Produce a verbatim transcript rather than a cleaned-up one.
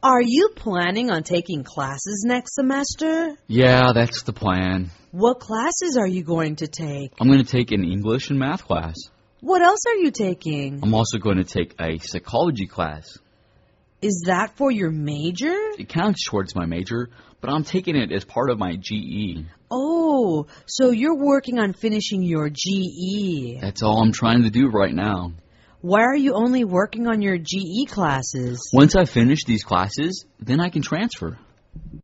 Are you planning on taking classes next semester? Yeah, that's the plan. What classes are you going to take? I'm going to take an English and math class. What else are you taking? I'm also going to take a psychology class. Is that for your major? It counts towards my major, but I'm taking it as part of my G E. Oh, so you're working on finishing your G E. That's all I'm trying to do right now. Why are you only working on your G E classes? Once I finish these classes, then I can transfer.